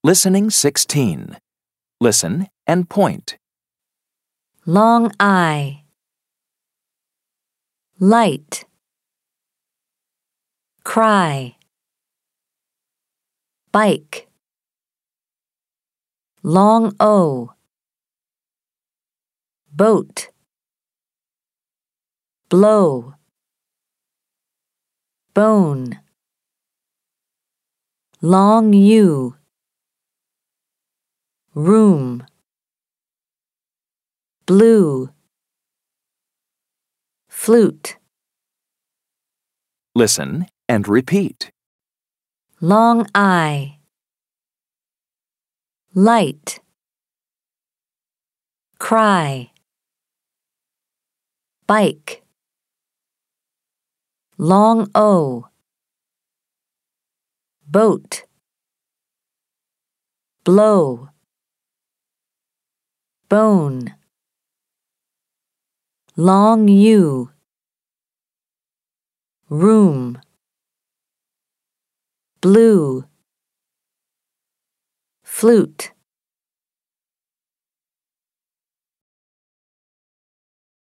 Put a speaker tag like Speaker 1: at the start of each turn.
Speaker 1: Listening 16. Listen and point.
Speaker 2: Long I. Light. Cry. Bike. Long O. Boat. Blow. Bone. Long U. Room. Blue. Flute.
Speaker 1: Listen and repeat.
Speaker 2: Long I. Light. Cry. Bike. Long O. Boat. Blow. Bone. Long U. Room. Blue. Flute.